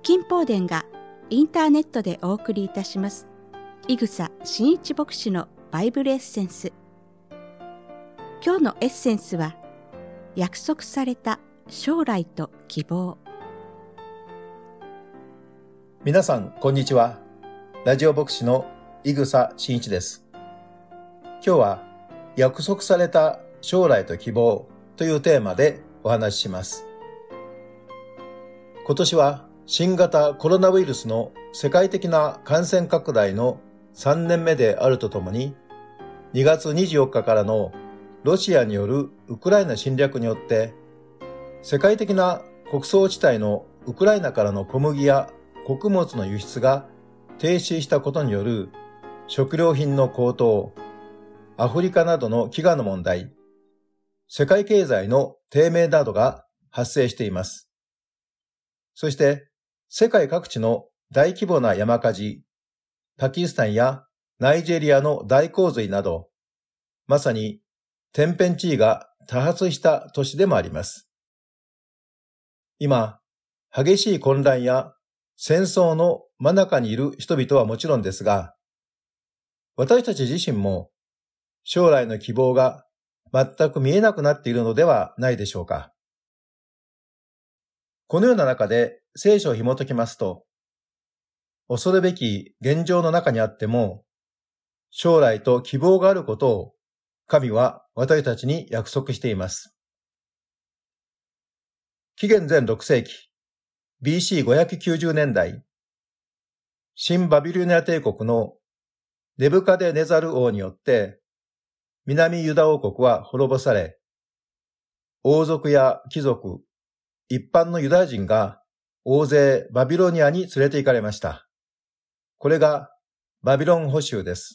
金宝殿がインターネットでお送りいたします伊草真一牧師のバイブルエッセンス。今日のエッセンスは約束された将来と希望。 皆さんこんにちは。ラジオ牧師の伊草真一です。今日は約束された将来と希望というテーマでお話しします。今年は新型コロナウイルスの世界的な感染拡大の3年目であるとともに、2月24日からのロシアによるウクライナ侵略によって、世界的な穀倉地帯のウクライナからの小麦や穀物の輸出が停止したことによる食料品の高騰、アフリカなどの飢餓の問題、世界経済の低迷などが発生しています。そして世界各地の大規模な山火事、パキスタンやナイジェリアの大洪水など、まさに天変地異が多発した年でもあります。今、激しい混乱や戦争の真中にいる人々はもちろんですが、私たち自身も将来の希望が全く見えなくなっているのではないでしょうか。このような中で聖書を紐解きますと、恐るべき現状の中にあっても、将来と希望があることを神は私たちに約束しています。紀元前6世紀、BC590 年代、新バビロニア帝国のネブカデネザル王によって、南ユダ王国は滅ぼされ、王族や貴族、一般のユダヤ人が大勢バビロニアに連れて行かれました。これがバビロン捕囚です。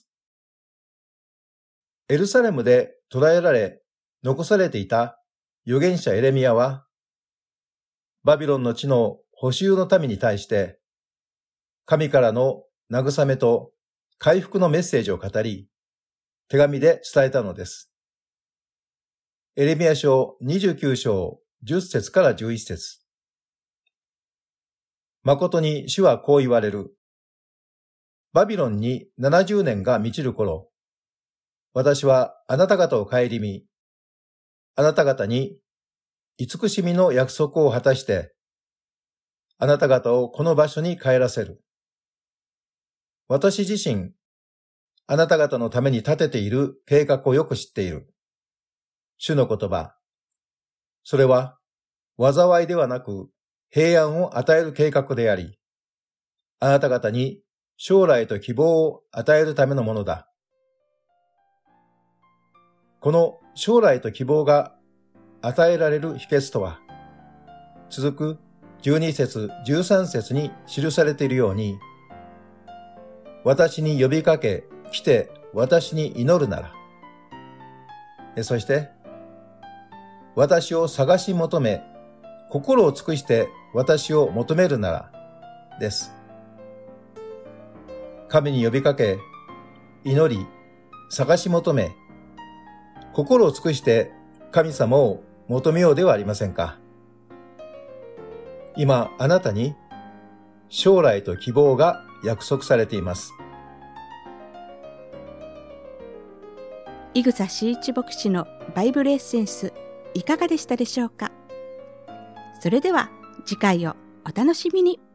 エルサレムで捕らえられ残されていた預言者エレミヤは、バビロンの地の捕囚の民に対して、神からの慰めと回復のメッセージを語り、手紙で伝えたのです。エレミヤ書29章10節から11節。誠に主はこう言われる。バビロンに70年が満ちる頃、私はあなた方を顧み、あなた方に慈しみの約束を果たして、あなた方をこの場所に帰らせる。私自身、あなた方のために立てている計画をよく知っている。主の言葉。それは、災いではなく平安を与える計画であり、あなた方に将来と希望を与えるためのものだ。この将来と希望が与えられる秘訣とは、続く12節13節に記されているように、私に呼びかけ、来て私に祈るなら。そして、私を探し求め、心を尽くして私を求めるなら、です。神に呼びかけ、祈り、探し求め、心を尽くして神様を求めようではありませんか。今あなたに将来と希望が約束されています。 伊草真一牧師のバイブルエッセンスいかがでしたでしょうか。それでは次回をお楽しみに。